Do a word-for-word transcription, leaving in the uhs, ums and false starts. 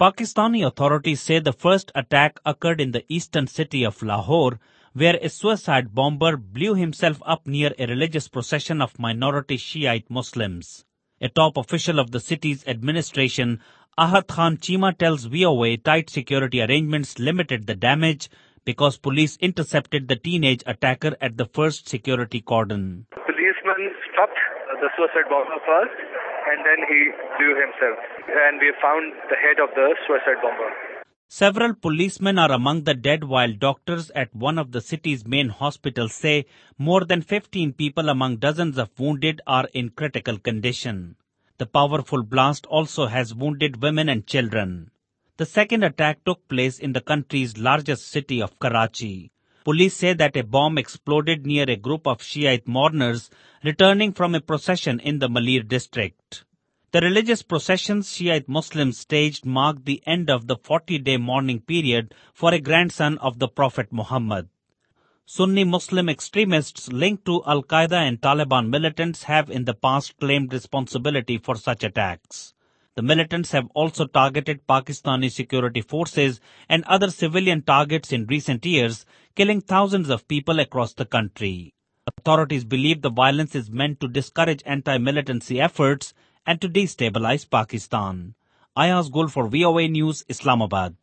Pakistani authorities say the first attack occurred in the eastern city of Lahore, where a suicide bomber blew himself up near a religious procession of minority Shiite Muslims. A top official of the city's administration, Ahad Khan Chima, tells V O A tight security arrangements limited the damage because police intercepted the teenage attacker at the first security cordon. Policemen stopped the suicide bomber first, and then he blew himself. And we found the head of the suicide bomber. Several policemen are among the dead, while doctors at one of the city's main hospitals say more than fifteen people among dozens of wounded are in critical condition. The powerful blast also has wounded women and children. The second attack took place in the country's largest city of Karachi. Police say that a bomb exploded near a group of Shiite mourners returning from a procession in the Malir district. The religious processions Shiite Muslims staged marked the end of the forty-day mourning period for a grandson of the Prophet Muhammad. Sunni Muslim extremists linked to Al-Qaeda and Taliban militants have in the past claimed responsibility for such attacks. The militants have also targeted Pakistani security forces and other civilian targets in recent years, killing thousands of people across the country. Authorities believe the violence is meant to discourage anti-militancy efforts and to destabilize Pakistan. Ayaz Gul for V O A News, Islamabad.